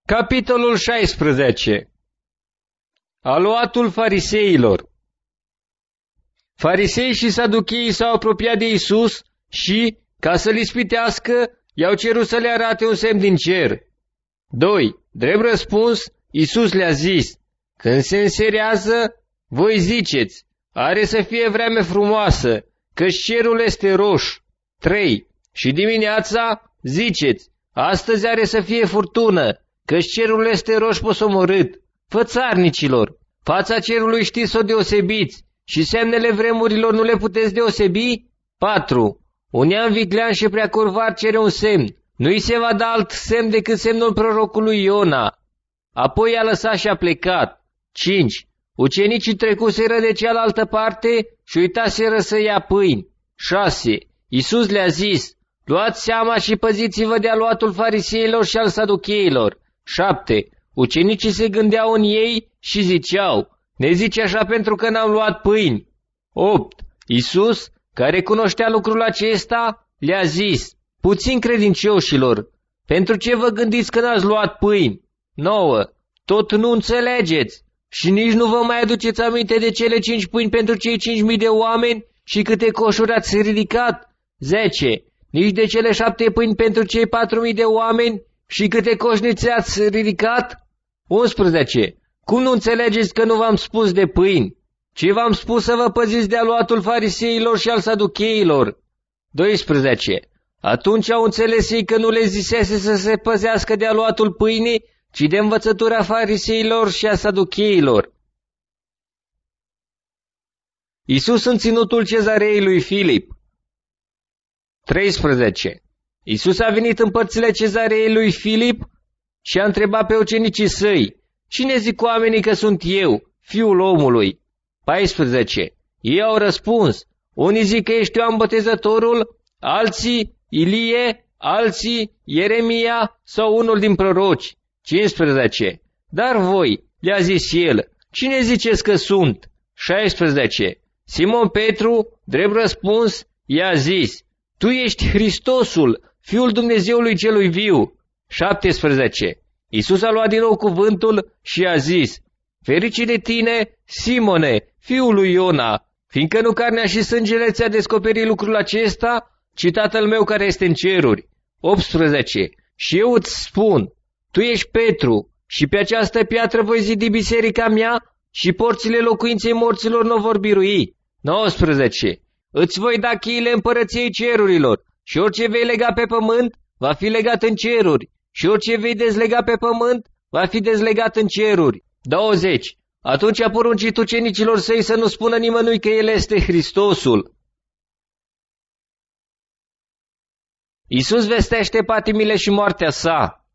Capitolul 16. Aluatul fariseilor. Farisei și saducheii s-au apropiat de Iisus și, ca să-l ispitească, i-au cerut să le arate un semn din cer. 2. Drept răspuns, Iisus le-a zis: când se înserează, voi ziceți: are să fie vreme frumoasă, căci cerul este roș. 3. Și dimineața ziceți: astăzi are să fie furtună, căci cerul este roș posomorât. Fățarnicilor, fața cerului știți să o deosebiți și semnele vremurilor nu le puteți deosebi? 4. Un neam viclean și prea curvar cere un semn. Nu-i se va da alt semn decât semnul prorocului Iona. Apoi i-a lăsat și a plecat. 5. Ucenicii trecuseră de cealaltă parte și uitaseră să ia pâini. 6. Iisus le-a zis: luați seama și păziți-vă de aluatul fariseilor și al saducheilor. 7. Ucenicii se gândeau în ei și ziceau: ne zice așa pentru că n-am luat pâini. 8. Iisus, care cunoștea lucrul acesta, le-a zis: puțin credincioșilor, pentru ce vă gândiți că n-ați luat pâini? 9. Tot nu înțelegeți și nici nu vă mai aduceți aminte de cele 5 pâini pentru cei 5.000 de oameni și câte coșuri ați ridicat? 10. Nici de cele 7 pâini pentru cei 4.000 de oameni și câte coșnițe ați ridicat? 11. Cum nu înțelegeți că nu v-am spus de pâini, ci v-am spus să vă păziți de aluatul fariseilor și al saducheilor? 12. Atunci au înțeles ei că nu le zisese să se păzească de aluatul pâinii, ci de învățătura fariseilor și a saducheilor. Iisus în ținutul cezarei lui Filip. 13. Iisus a venit în părțile cezarei lui Filip și a întrebat pe ucenicii săi: cine zic oamenii că sunt eu, Fiul omului? 14. Ei au răspuns: unii zic că ești Ioan Botezătorul, alții Ilie, alții Ieremia sau unul din proroci. 15. Dar voi, le-a zis el, cine ziceți că sunt? 16. Simon Petru, drept răspuns, i-a zis: tu ești Hristosul, Fiul Dumnezeului celui viu. 17. Iisus a luat din nou cuvântul și a zis: fericit de tine, Simone, fiul lui Iona, fiindcă nu carnea și sângele ți-a descoperit lucrul acesta, ci Tatăl meu care este în ceruri. 18. Și eu îți spun: tu ești Petru și pe această piatră voi zidi biserica mea și porțile locuinței morților nu vor birui. 19. Îți voi da cheile împărăției cerurilor și orice vei lega pe pământ va fi legat în ceruri și orice vei dezlega pe pământ va fi dezlegat în ceruri. 20. Atunci a poruncit ucenicilor săi să nu spună nimănui că El este Hristosul. Iisus vestește patimile și moartea sa.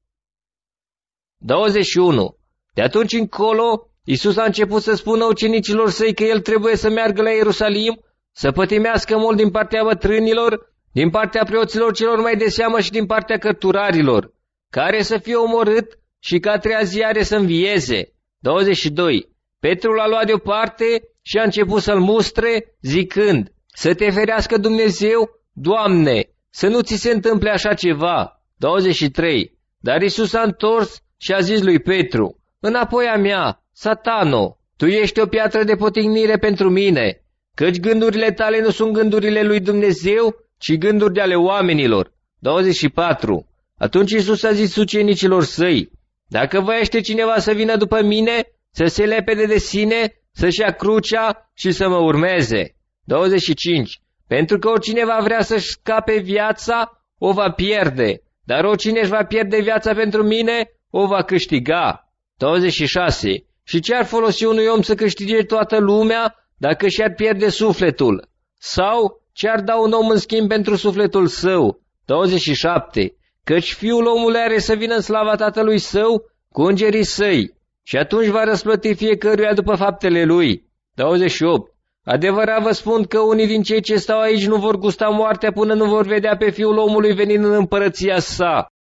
21. De atunci încolo, Iisus a început să spună ucenicilor săi că El trebuie să meargă la Ierusalim, să pătimească mult din partea bătrânilor, din partea preoților celor mai de seamă și din partea cărturarilor, care să fie omorât și că a treia zi are să învieze. 22. Petru l-a luat deoparte și a început să-l mustre, zicând: să te ferească Dumnezeu, Doamne, să nu ți se întâmple așa ceva. 23. Dar Iisus a întors și a zis lui Petru: înapoi a mea, Satano, tu ești o piatră de potignire pentru mine, căci gândurile tale nu sunt gândurile lui Dumnezeu, ci gânduri de ale oamenilor. 24. Atunci Iisus a zis ucenicilor săi: dacă voiește cineva să vină după mine, să se lepede de sine, să-și ia crucea și să mă urmeze. 25. Pentru că oricine va vrea să-și scape viața, o va pierde, dar oricine își va pierde viața pentru mine, o va câștiga. 26. Și ce ar folosi unui om să câștige toată lumea dacă și-ar pierde sufletul? Sau ce ar da un om în schimb pentru sufletul său? 27. Căci Fiul omului are să vină în slava Tatălui Său cu îngerii Săi și atunci va răsplăti fiecăruia după faptele lui. 28. Adevărat vă spun că unii din cei ce stau aici nu vor gusta moartea până nu vor vedea pe Fiul omului venind în împărăția sa.